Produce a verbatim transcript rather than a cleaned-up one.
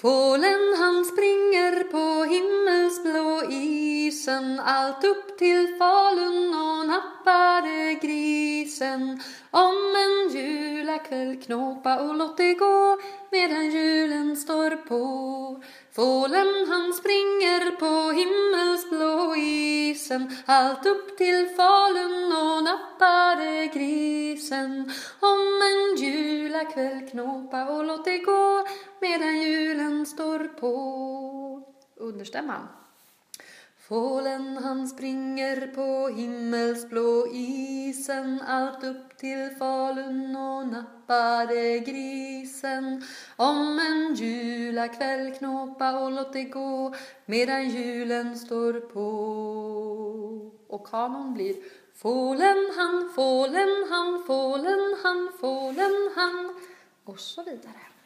Fålen han springer på himmelsblå isen, allt upp till Falun och nappade grisen. Om en julakväll knåpa och låt det gå, medan julen står på. Fålen han springer på himmelsblå isen, allt upp till Falun och nappade grisen. Om en julakväll knåpa och låt det gå, medan julen står på. Understämman. Fålen han springer på himmelsblå isen, allt upp till Falun och nappade grisen. Om en julakväll knåpa och låt det gå, medan julen står på. Och kanon blir: Fålen han, fålen han, fålen han, fålen han, och så vidare.